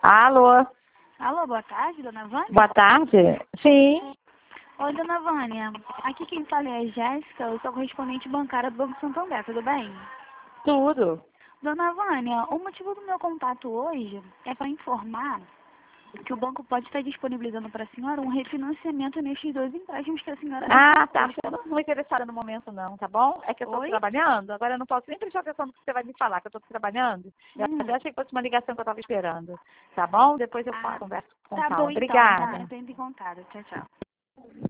Alô? Alô, boa tarde, dona Vânia? Boa tarde? Sim. Oi, dona Vânia. Aqui quem fala é a Jéssica, eu sou correspondente bancária do Banco Santander, tudo bem? Tudo. Dona Vânia, o motivo do meu contato hoje é para informar que o banco pode estar disponibilizando para a senhora um refinanciamento nestes 2 empréstimos que a senhora Tá. Eu não estou interessada no momento não, tá bom? É que eu estou Oi? trabalhando, agora eu não posso nem prestar atenção no que você vai me falar, que eu estou trabalhando. Eu Hum. até achei que fosse uma ligação que eu estava esperando, tá bom? Depois eu converso com Tá calma. bom então, tá? Obrigada. Eu entro em contato. Tchau, tchau.